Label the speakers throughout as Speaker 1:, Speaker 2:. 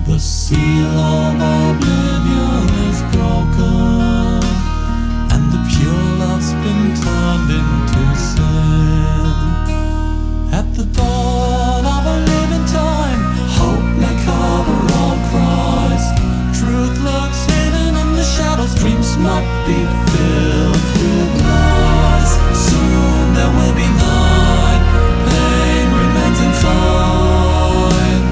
Speaker 1: The seal of oblivion is broken, and the pure love's been turned into sin. At the dawn of a living time, hope may cover all cries. Truth lurks hidden in the shadows, dreams might be filled with lies. Soon there will be night, pain remains inside.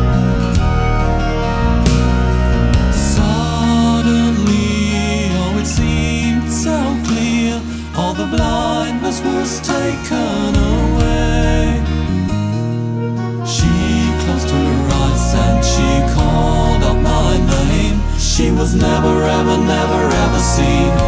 Speaker 1: Suddenly, oh, it seemed so clear, all the blindness was taken away. She closed her eyes and she called out my name. She was never ever, never ever seen.